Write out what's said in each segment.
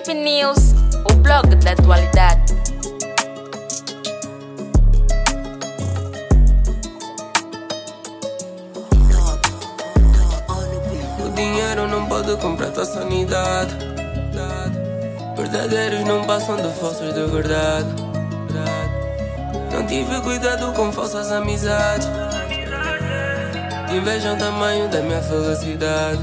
Stimp News, o blog da atualidade. O dinheiro não pode comprar tua sanidade. Verdadeiros não passam de falsos de verdade. Não tive cuidado com falsas amizades. Invejam o tamanho da minha felicidade.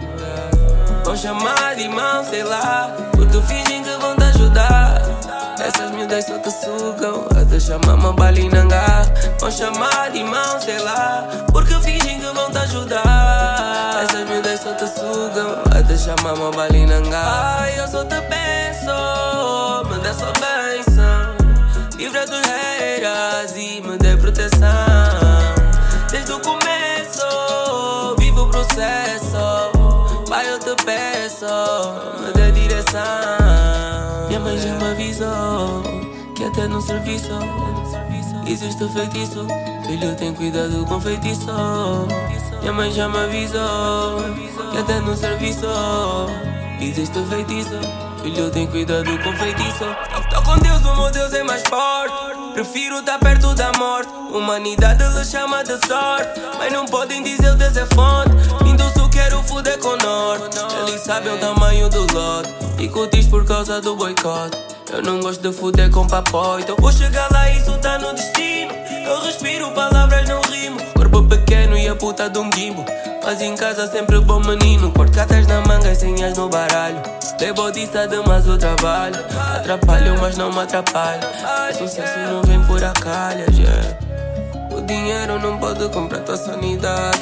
Vão chamar de irmão, sei lá, porque fingem que vão te ajudar. Essas miúdas só te sugam, até chamar uma balinangá. Vão chamar de irmão, sei lá, porque fingem que vão te ajudar. Essas miúdas só te sugam, até chamar uma balinangá. Ai, eu só te peço, me dê sua bênção, livra dos haters e me dê proteção. Desde o começo, vivo o processo. Pai, eu te peço, me dê direção. Minha mãe já me avisou que até no serviço existe feitiço. Filho, tem cuidado com feitiço. Minha mãe já me avisou que até no serviço existe feitiço. Filho, tem cuidado com feitiço. Tô com Deus, o meu Deus é mais forte. Prefiro estar perto da morte. Humanidade lhe chama de sorte, mas não podem dizer o Deus é fonte. Lindo só quero fuder com norte. Eles sabem o tamanho do lote e curtis por causa do boicote. Eu não gosto de fuder com papo, então vou chegar lá e isso tá no destino. Eu respiro, palavras não rimo. Corpo pequeno e a puta de um gimbo, mas em casa sempre bom menino. Corto cartas na manga e senhas no baralho. Lebodista demais o trabalho. Atrapalho, mas não me atrapalho. Sucesso não vem por acalhas, yeah. O dinheiro não pode comprar tua sanidade.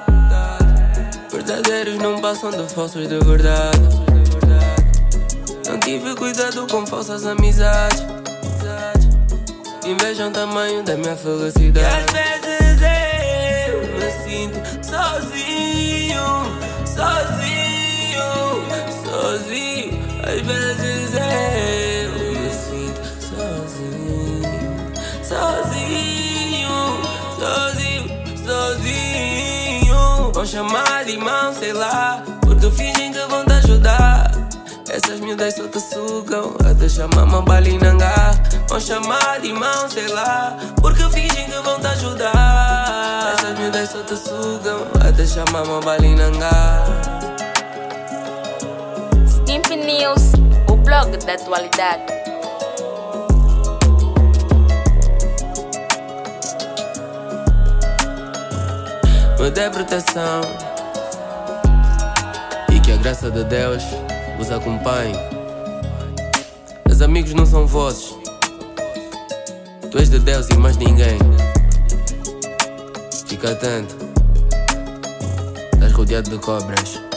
Verdadeiros não passam de falsos de verdade. Não tive cuidado com falsas amizades. Invejam o tamanho da minha felicidade. E às vezes eu me sinto sozinho. Às vezes eu me sinto sozinho. Vão chamar de irmão, sei lá, porque fingem que vão te ajudar. Essas miúdas só te sugam, até chamar uma balinangá. Vão chamar de irmão, sei lá, porque fingem que vão te ajudar. Essas miúdas só te sugam, até chamar uma balinangá. Stimp News, o blog da atualidade. Me dê proteção e que a graça de Deus os acompanhe. Os amigos não são vozes, tu és de Deus e mais ninguém. Fica atento, estás rodeado de cobras.